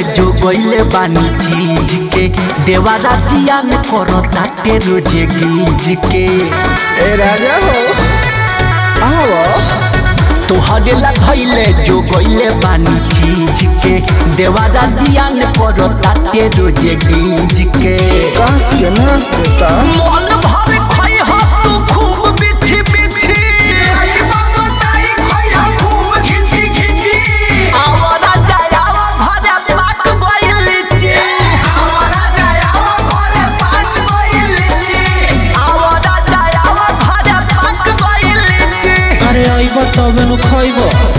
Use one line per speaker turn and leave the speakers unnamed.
जो गईले बानी चीज के देवारा जियान करो ताटे रोजे गीज के।
ए राजा हो आओ
तोहरे ला धइले जो गईले बानी चीज के देवारा जियान करो ताटे रोजे गीज के।
काश के नाच देता
मन भर खाई हो तू खूब बिछी बिछी
तबे नु खइबो।